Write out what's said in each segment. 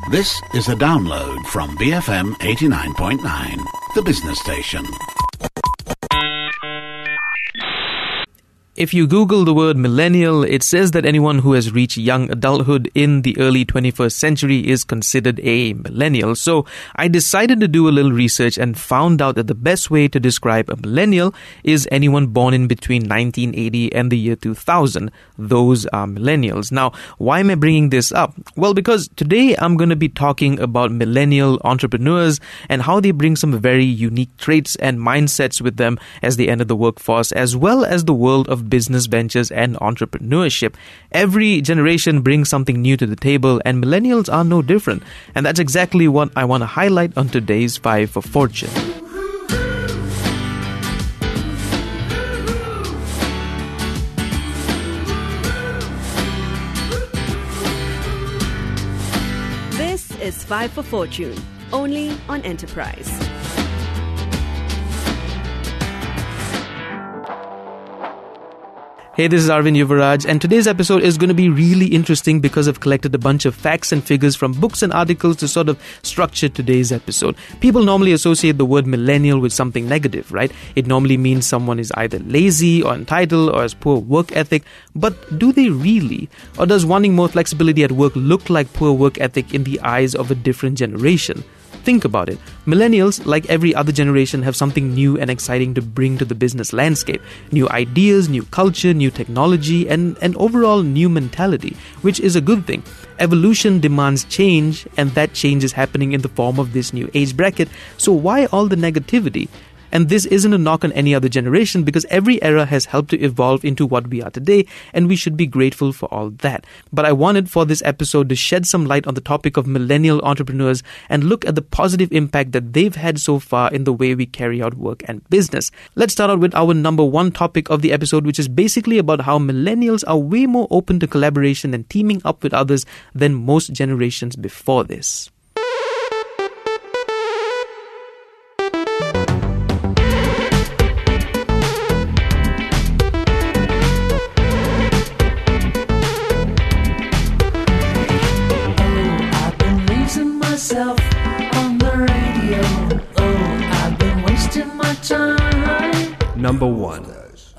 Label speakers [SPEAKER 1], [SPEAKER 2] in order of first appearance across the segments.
[SPEAKER 1] This is a download from BFM 89.9, the business station.
[SPEAKER 2] If you Google the word millennial, it says that anyone who has reached young adulthood in the early 21st century is considered a millennial. So I decided to do a little research and found out that the best way to describe a millennial is anyone born in between 1980 and the year 2000. Those are millennials. Now, why am I bringing this up? Well, because today I'm going to be talking about millennial entrepreneurs and how they bring some very unique traits and mindsets with them as they enter the workforce, as well as the world of business ventures and entrepreneurship. Every generation brings something new to the table, and millennials are no different. And that's exactly what I want to highlight on today's 5 for Fortune.
[SPEAKER 3] This is 5 for Fortune, only on Enterprise.
[SPEAKER 2] Hey, this is Arvind Yuvaraj, and today's episode is going to be really interesting because I've collected a bunch of facts and figures from books and articles to sort of structure today's episode. People normally associate the word millennial with something negative, right? It normally means someone is either lazy or entitled or has poor work ethic, but do they really? Or does wanting more flexibility at work look like poor work ethic in the eyes of a different generation? Think about it. Millennials, like every other generation, have something new and exciting to bring to the business landscape. New ideas, new culture, new technology, and an overall new mentality, which is a good thing. Evolution demands change, and that change is happening in the form of this new age bracket. So why all the negativity? And this isn't a knock on any other generation, because every era has helped to evolve into what we are today, and we should be grateful for all that. But I wanted for this episode to shed some light on the topic of millennial entrepreneurs and look at the positive impact that they've had so far in the way we carry out work and business. Let's start out with our number one topic of the episode, which is basically about how millennials are way more open to collaboration and teaming up with others than most generations before this. Number 1.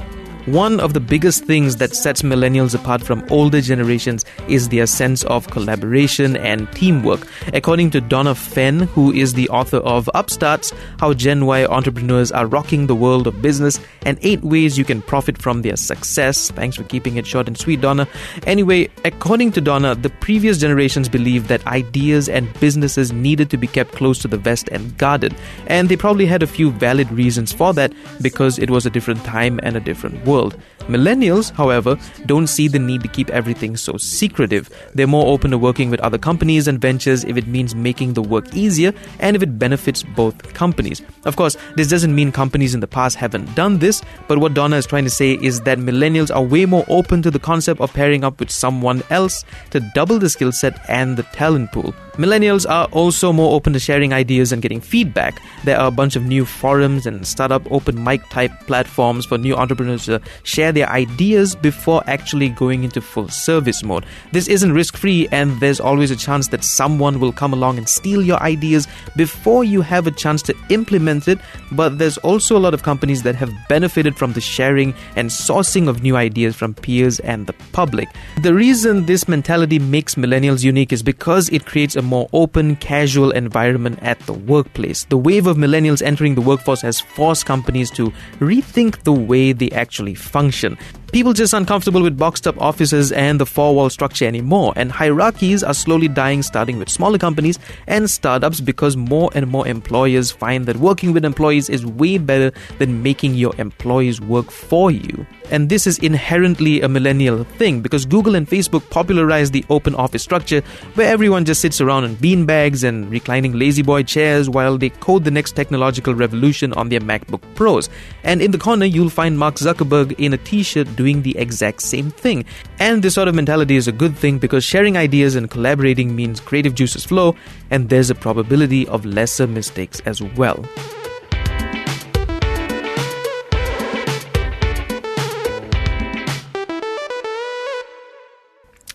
[SPEAKER 2] One of the biggest things that sets millennials apart from older generations is their sense of collaboration and teamwork. According to Donna Fenn, who is the author of Upstarts, How Gen Y Entrepreneurs Are Rocking the World of Business and 8 Ways You Can Profit from Their Success. Thanks for keeping it short and sweet, Donna. Anyway, according to Donna, the previous generations believed that ideas and businesses needed to be kept close to the vest and guarded. And they probably had a few valid reasons for that, because it was a different time and a different world. Millennials, however, don't see the need to keep everything so secretive. They're more open to working with other companies and ventures if it means making the work easier and if it benefits both companies. Of course, this doesn't mean companies in the past haven't done this, but what Donna is trying to say is that millennials are way more open to the concept of pairing up with someone else to double the skill set and the talent pool. Millennials are also more open to sharing ideas and getting feedback. There are a bunch of new forums and startup open mic type platforms for new entrepreneurs to share their ideas before actually going into full service mode. This isn't risk-free, and there's always a chance that someone will come along and steal your ideas before you have a chance to implement it, but there's also a lot of companies that have benefited from the sharing and sourcing of new ideas from peers and the public. The reason this mentality makes millennials unique is because it creates a more open, casual environment at the workplace. The wave of millennials entering the workforce has forced companies to rethink the way they actually function. People just aren't comfortable with boxed up offices and the four-wall structure anymore, and hierarchies are slowly dying, starting with smaller companies and startups, because more and more employers find that working with employees is way better than making your employees work for you. And this is inherently a millennial thing, because Google and Facebook popularized the open office structure where everyone just sits around in beanbags and reclining lazy boy chairs while they code the next technological revolution on their MacBook Pros. And in the corner, you'll find Mark Zuckerberg in a t-shirt doing the exact same thing. And this sort of mentality is a good thing, because sharing ideas and collaborating means creative juices flow, and there's a probability of lesser mistakes as well.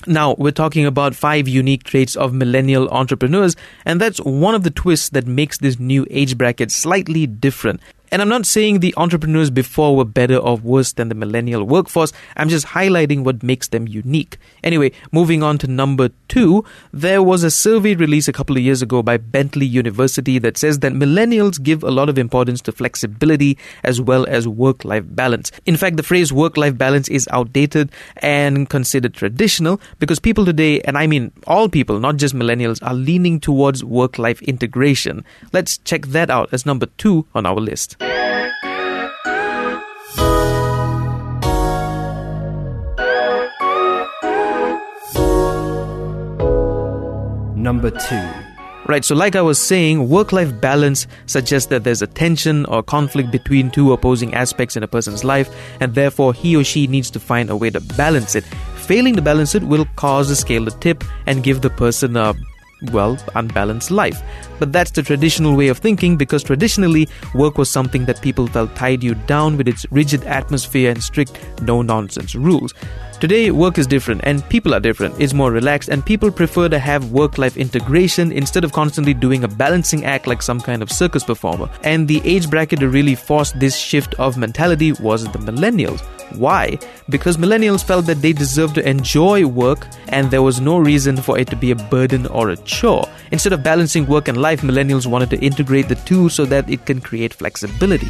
[SPEAKER 2] Now, we're talking about 5 unique traits of millennial entrepreneurs, and that's one of the twists that makes this new age bracket slightly different. And I'm not saying the entrepreneurs before were better or worse than the millennial workforce. I'm just highlighting what makes them unique. Anyway, moving on to number 2, there was a survey released a couple of years ago by Bentley University that says that millennials give a lot of importance to flexibility as well as work-life balance. In fact, the phrase work-life balance is outdated and considered traditional because people today, and I mean all people, not just millennials, are leaning towards work-life integration. Let's check that out as number 2 on our list.
[SPEAKER 4] Number 2.
[SPEAKER 2] Right, so like I was saying, work-life balance suggests that there's a tension or conflict between two opposing aspects in a person's life, and therefore he or she needs to find a way to balance it. Failing to balance it will cause the scale to tip and give the person a unbalanced life. But that's the traditional way of thinking because traditionally, work was something that people felt tied you down with its rigid atmosphere and strict no-nonsense rules. Today, work is different and people are different. It's more relaxed and people prefer to have work-life integration instead of constantly doing a balancing act like some kind of circus performer. And the age bracket to really force this shift of mentality was the millennials. Why? Because millennials felt that they deserved to enjoy work and there was no reason for it to be a burden or a chore. Instead of balancing work and life, millennials wanted to integrate the two so that it can create flexibility.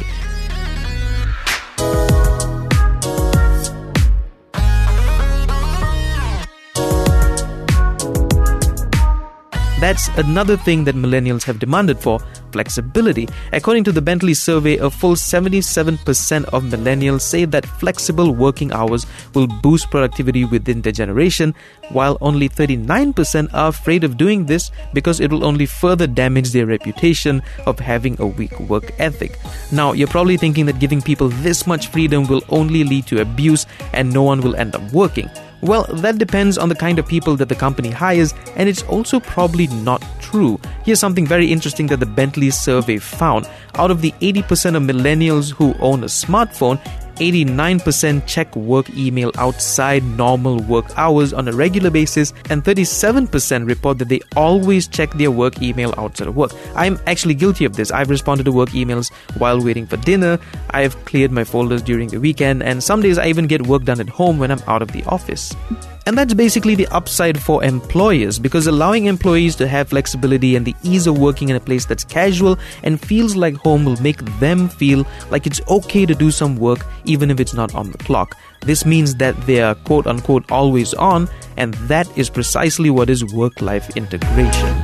[SPEAKER 2] That's another thing that millennials have demanded for, flexibility. According to the Bentley survey, a full 77% of millennials say that flexible working hours will boost productivity within their generation, while only 39% are afraid of doing this because it will only further damage their reputation of having a weak work ethic. Now, you're probably thinking that giving people this much freedom will only lead to abuse and no one will end up working. Well, that depends on the kind of people that the company hires, and it's also probably not true. Here's something very interesting that the Bentley survey found. Out of the 80% of millennials who own a smartphone, 89% check work email outside normal work hours on a regular basis, and 37% report that they always check their work email outside of work. I'm actually guilty of this. I've responded to work emails while waiting for dinner, I've cleared my folders during the weekend, and some days I even get work done at home when I'm out of the office. And that's basically the upside for employers, because allowing employees to have flexibility and the ease of working in a place that's casual and feels like home will make them feel like it's okay to do some work even if it's not on the clock. This means that they are quote-unquote always on, and that is precisely what is work-life integration.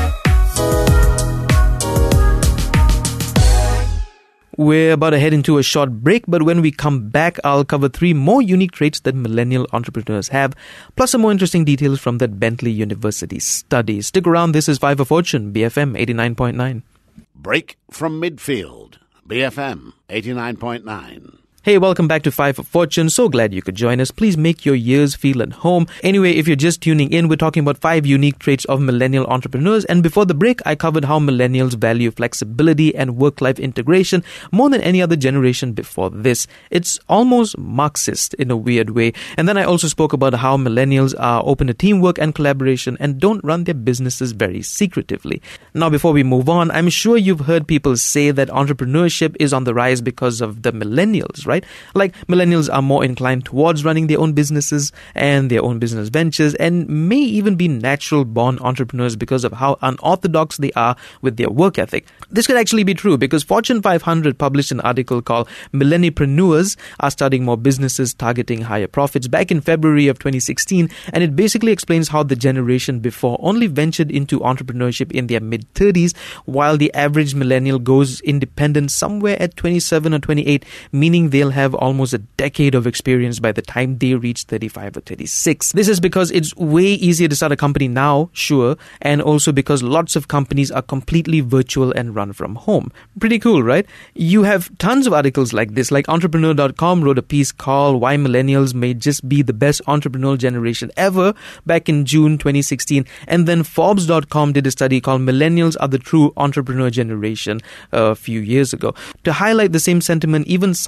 [SPEAKER 2] We're about to head into a short break, but when we come back, I'll cover 3 more unique traits that millennial entrepreneurs have, plus some more interesting details from that Bentley University study. Stick around, this is 5 for Fortune, BFM 89.9.
[SPEAKER 1] Break from midfield, BFM 89.9.
[SPEAKER 2] Hey, welcome back to 5 for Fortune. So glad you could join us. Please make your ears feel at home. Anyway, if you're just tuning in, we're talking about 5 unique traits of millennial entrepreneurs. And before the break, I covered how millennials value flexibility and work-life integration more than any other generation before this. It's almost Marxist in a weird way. And then I also spoke about how millennials are open to teamwork and collaboration and don't run their businesses very secretively. Now, before we move on, I'm sure you've heard people say that entrepreneurship is on the rise because of the millennials, right? Like millennials are more inclined towards running their own businesses and their own business ventures and may even be natural born entrepreneurs because of how unorthodox they are with their work ethic. This could actually be true because Fortune 500 published an article called Millenniepreneurs Are Starting More Businesses Targeting Higher Profits back in February of 2016, and it basically explains how the generation before only ventured into entrepreneurship in their mid-30s, while the average millennial goes independent somewhere at 27 or 28, meaning they'll have almost a decade of experience by the time they reach 35 or 36. This is because it's way easier to start a company now, sure, and also because lots of companies are completely virtual and run from home. Pretty cool, right? You have tons of articles like this, like Entrepreneur.com wrote a piece called Why Millennials May Just Be the Best Entrepreneurial Generation Ever back in June 2016, and then Forbes.com did a study called Millennials Are the True Entrepreneur Generation a few years ago. To highlight the same sentiment, even sites like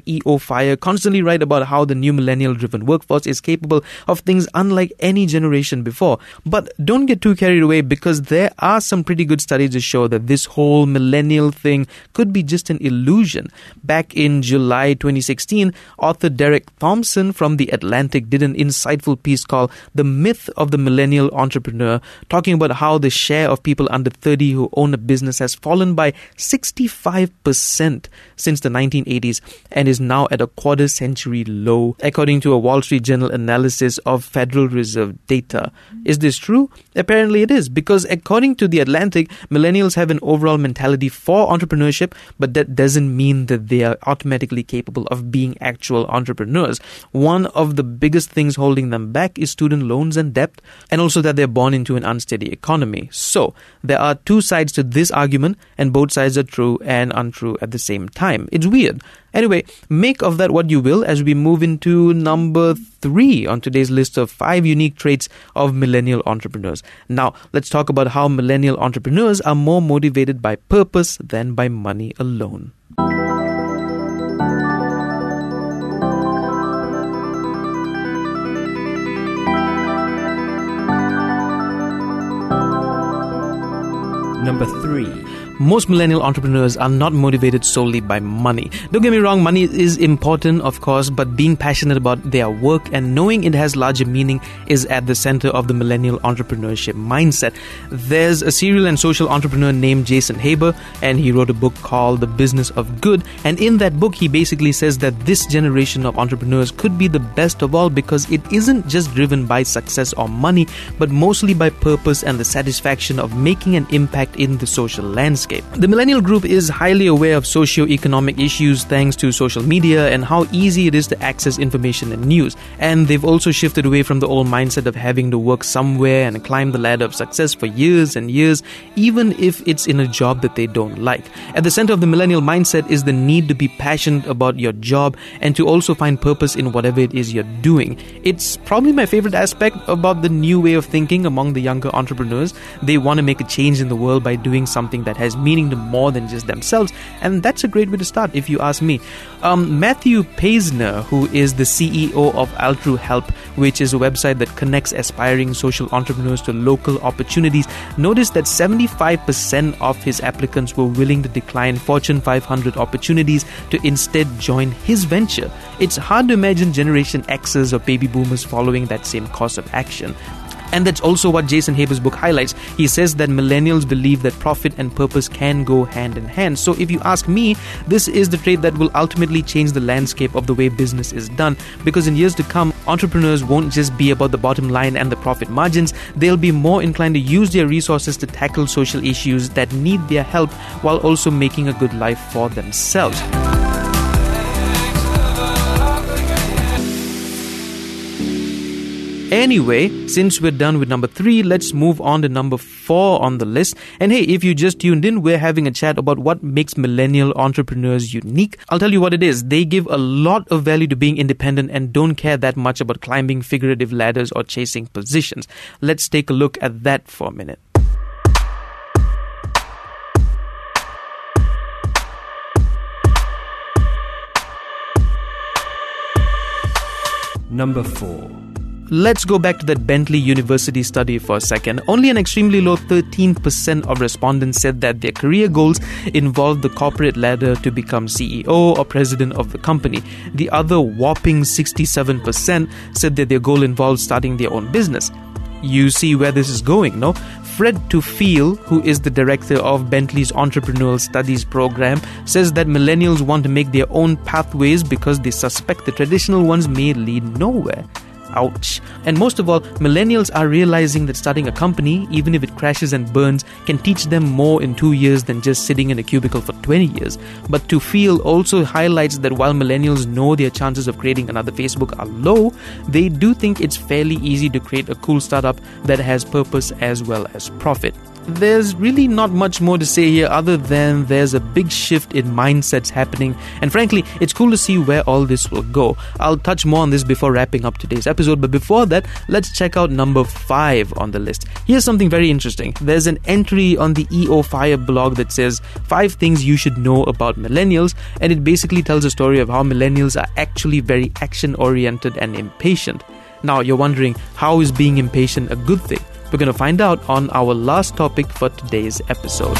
[SPEAKER 2] CEO Fire constantly write about how the new millennial-driven workforce is capable of things unlike any generation before. But don't get too carried away, because there are some pretty good studies to show that this whole millennial thing could be just an illusion. Back in July 2016, author Derek Thompson from The Atlantic did an insightful piece called The Myth of the Millennial Entrepreneur, talking about how the share of people under 30 who own a business has fallen by 65% since the 1980s and is now at a quarter-century low, according to a Wall Street Journal analysis of Federal Reserve data. Is this true? Apparently it is, because according to The Atlantic, millennials have an overall mentality for entrepreneurship, but that doesn't mean that they are automatically capable of being actual entrepreneurs. One of the biggest things holding them back is student loans and debt, and also that they're born into an unsteady economy. So, there are two sides to this argument, and both sides are true and untrue at the same time. It's weird. Anyway, make of that what you will as we move into number 3 on today's list of 5 unique traits of millennial entrepreneurs. Now, let's talk about how millennial entrepreneurs are more motivated by purpose than by money alone.
[SPEAKER 4] Number 3.
[SPEAKER 2] Most millennial entrepreneurs are not motivated solely by money. Don't get me wrong, money is important, of course, but being passionate about their work and knowing it has larger meaning is at the center of the millennial entrepreneurship mindset. There's a serial and social entrepreneur named Jason Haber, and he wrote a book called The Business of Good. And in that book, he basically says that this generation of entrepreneurs could be the best of all because it isn't just driven by success or money, but mostly by purpose and the satisfaction of making an impact in the social landscape. The millennial group is highly aware of socio-economic issues thanks to social media and how easy it is to access information and news. And they've also shifted away from the old mindset of having to work somewhere and climb the ladder of success for years and years, even if it's in a job that they don't like. At the center of the millennial mindset is the need to be passionate about your job and to also find purpose in whatever it is you're doing. It's probably my favorite aspect about the new way of thinking among the younger entrepreneurs. They want to make a change in the world by doing something that has meaning to more than just themselves, and that's a great way to start if you ask me. Matthew Paisner, who is the CEO of Altru Help, which is a website that connects aspiring social entrepreneurs to local opportunities, noticed that 75% of his applicants were willing to decline Fortune 500 opportunities to instead join his venture. It's hard to imagine Generation Xers or baby boomers following that same course of action. And that's also what Jason Haber's book highlights. He says that millennials believe that profit and purpose can go hand in hand. So if you ask me, this is the trait that will ultimately change the landscape of the way business is done. Because in years to come, entrepreneurs won't just be about the bottom line and the profit margins. They'll be more inclined to use their resources to tackle social issues that need their help while also making a good life for themselves. Anyway, since we're done with number 3, let's move on to number 4 on the list. And hey, if you just tuned in, we're having a chat about what makes millennial entrepreneurs unique. I'll tell you what it is. They give a lot of value to being independent and don't care that much about climbing figurative ladders or chasing positions. Let's take a look at that for a minute.
[SPEAKER 4] Number 4.
[SPEAKER 2] Let's go back to that Bentley University study for a second. Only an extremely low 13% of respondents said that their career goals involved the corporate ladder to become CEO or president of the company. The other whopping 67% said that their goal involved starting their own business. You see where this is going, no? Fred Tufil, who is the director of Bentley's Entrepreneurial Studies program, says that millennials want to make their own pathways because they suspect the traditional ones may lead nowhere. Ouch. And most of all, millennials are realizing that starting a company, even if it crashes and burns, can teach them more in 2 years than just sitting in a cubicle for 20 years. But Tufil also highlights that while millennials know their chances of creating another Facebook are low, they do think it's fairly easy to create a cool startup that has purpose as well as profit. there's really not much more to say here other than there's a big shift in mindsets happening, and frankly, it's cool to see where all this will go. I'll touch more on this before wrapping up today's episode, but before that, let's check out number 5 on the list. Here's something very interesting. There's an entry on the EO Fire blog that says 5 things you should know about millennials, and it basically tells a story of how millennials are actually very action-oriented and impatient. Now, you're wondering, how is being impatient a good thing? We're going to find out on our last topic for today's episode.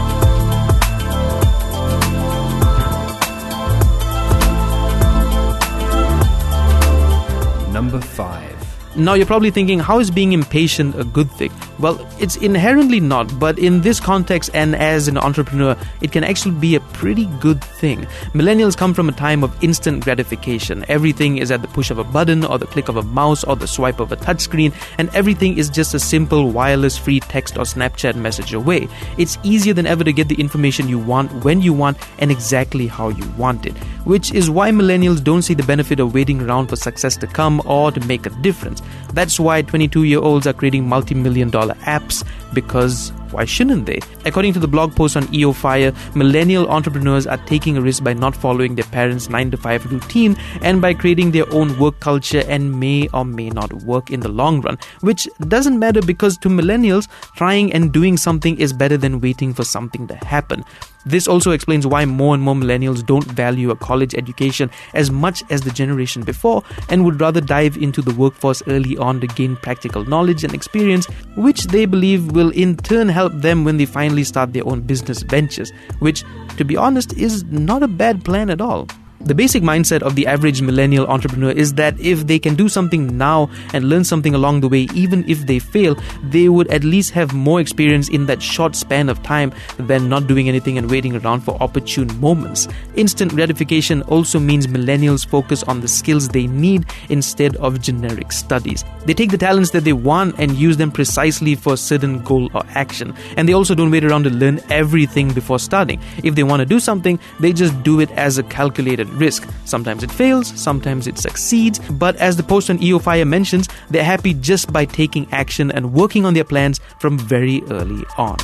[SPEAKER 4] Number 5.
[SPEAKER 2] Now, you're probably thinking, how is being impatient a good thing? Well, it's inherently not, but in this context and as an entrepreneur, it can actually be a pretty good thing. Millennials come from a time of instant gratification. Everything is at the push of a button or the click of a mouse or the swipe of a touchscreen, and everything is just a simple wireless free text or Snapchat message away. It's easier than ever to get the information you want when you want and exactly how you want it, which is why millennials don't see the benefit of waiting around for success to come or to make a difference. That's why 22-year-olds are creating multi-million-dollar apps, because why shouldn't they? According to the blog post on EO Fire, millennial entrepreneurs are taking a risk by not following their parents' 9-to-5 routine and by creating their own work culture and may or may not work in the long run, which doesn't matter because to millennials, trying and doing something is better than waiting for something to happen. This also explains why more and more millennials don't value a college education as much as the generation before and would rather dive into the workforce early on to gain practical knowledge and experience, which they believe will in turn help them when they finally start their own business ventures, which, to be honest, is not a bad plan at all. The basic mindset of the average millennial entrepreneur is that if they can do something now and learn something along the way, even if they fail, they would at least have more experience in that short span of time than not doing anything and waiting around for opportune moments. Instant gratification also means millennials focus on the skills they need instead of generic studies. They take the talents that they want and use them precisely for a certain goal or action. And they also don't wait around to learn everything before starting. If they want to do something, they just do it as a calculated risk. Sometimes it fails, sometimes it succeeds, but as the post on EO Fire mentions, they're happy just by taking action and working on their plans from very early on.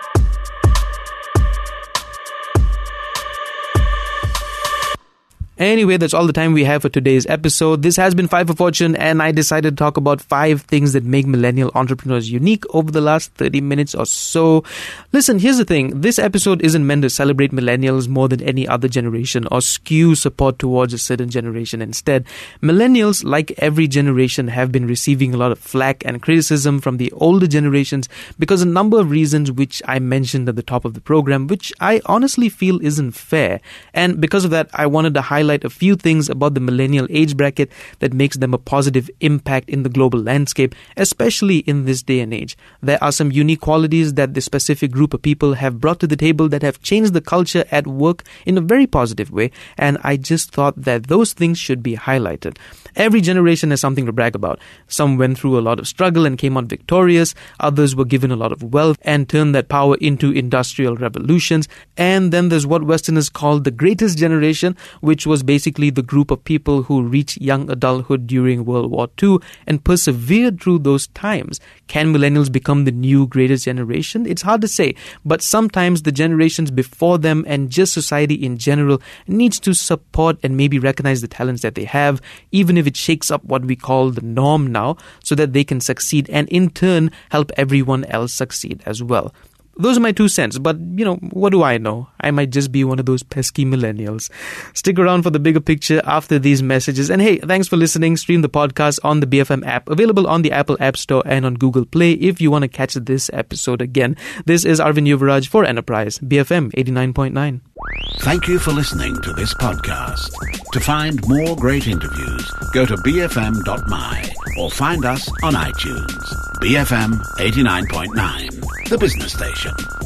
[SPEAKER 2] Anyway, that's all the time we have for today's episode. This has been 5 for Fortune, and I decided to talk about 5 things that make millennial entrepreneurs unique over the last 30 minutes or so. Listen, here's the thing. This episode isn't meant to celebrate millennials more than any other generation or skew support towards a certain generation. Instead, millennials, like every generation, have been receiving a lot of flack and criticism from the older generations because a number of reasons which I mentioned at the top of the program, which I honestly feel isn't fair. And because of that, I wanted to highlight a few things about the millennial age bracket that makes them a positive impact in the global landscape, especially in this day and age. There are some unique qualities that this specific group of people have brought to the table that have changed the culture at work in a very positive way, and I just thought that those things should be highlighted. Every generation has something to brag about. Some went through a lot of struggle and came out victorious. Others were given a lot of wealth and turned that power into industrial revolutions. And then there's what Westerners call the greatest generation, which was basically the group of people who reached young adulthood during World War II and persevered through those times. Can millennials become the new greatest generation? It's hard to say, but sometimes the generations before them and just society in general needs to support and maybe recognize the talents that they have, even if it shakes up what we call the norm now, so that they can succeed and in turn help everyone else succeed as well. Those are my 2 cents, but, what do I know? I might just be one of those pesky millennials. Stick around for the bigger picture after these messages. And hey, thanks for listening. Stream the podcast on the BFM app, available on the Apple App Store and on Google Play if you want to catch this episode again. This is Arvind Yuvaraj for Enterprise, BFM 89.9.
[SPEAKER 1] Thank you for listening to this podcast. To find more great interviews, go to bfm.my or find us on iTunes. BFM 89.9, the business station.